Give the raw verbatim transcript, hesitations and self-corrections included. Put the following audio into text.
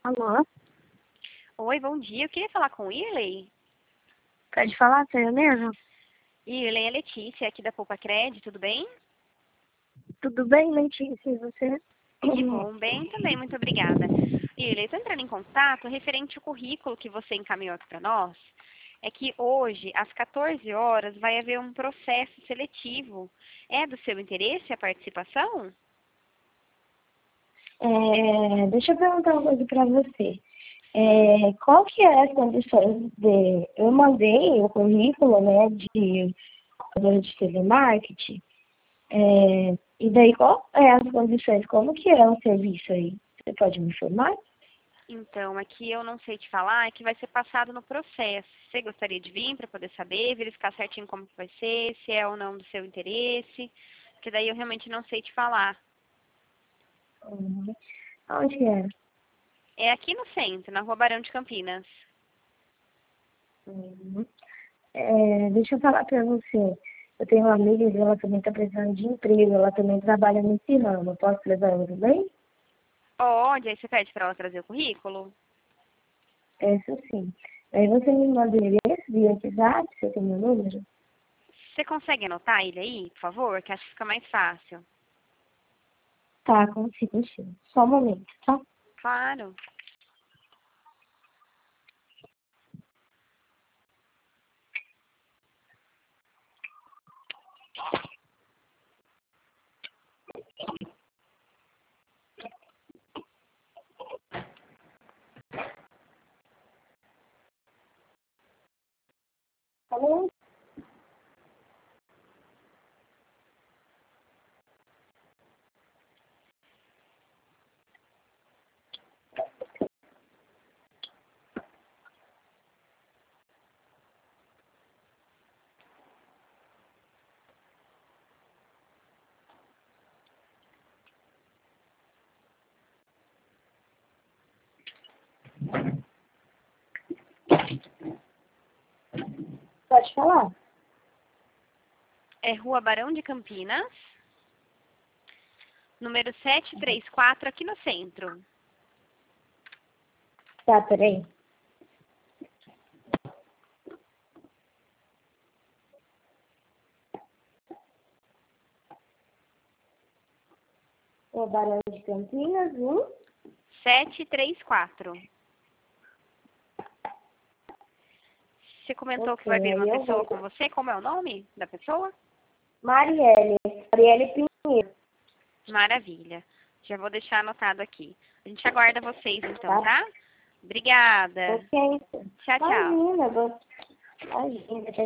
Alô? Oi, bom dia. Eu queria falar com o Irley. Pode falar, sou eu mesmo? Irley, é Letícia, aqui da Poupa Cred, tudo bem? Tudo bem, Letícia? E você? Que bom, bem também, muito obrigada. Irley, estou entrando em contato referente ao currículo que você encaminhou aqui para nós. É que hoje, às quatorze horas, vai haver um processo seletivo. É do seu interesse a participação? É, deixa eu perguntar uma coisa para você. É, qual que é as condições de... Eu mandei o currículo, né, de operadora de telemarketing. É, e daí, qual é as condições? Como que é o serviço aí? Você pode me informar? Então, aqui eu não sei te falar, é que vai ser passado no processo. Você gostaria de vir para poder saber, verificar certinho como que vai ser, se é ou não do seu interesse? Porque daí eu realmente não sei te falar. Uhum. Onde que é? É aqui no centro, na Rua Barão de Campinas. Uhum. É, deixa eu falar para você. Eu tenho uma amiga e ela também está precisando de emprego. Ela também trabalha nesse ramo. Eu posso levar ela também? Onde? Aí você pede para ela trazer o currículo? Essa sim. Aí você me manda o endereço via WhatsApp, você tem meu número? Você consegue anotar ele aí, por favor? Que acho que fica mais fácil. Tá, consigo sim. Só um momento, tá? Claro. Tá bom? Pode falar? É Rua Barão de Campinas, número setecentos e trinta e quatro, aqui no centro. Tá, peraí. O Barão de Campinas, um. setecentos e trinta e quatro. Você comentou que Ok, vai vir uma aí eu pessoa vou. com você. Como é o nome da pessoa? Marielle. Marielle Pinheiro. Maravilha. Já vou deixar anotado aqui. A gente aguarda vocês então, Tá? tá? Obrigada. Ok. Tchau, tchau. Imagina, vou... Imagina, tchau,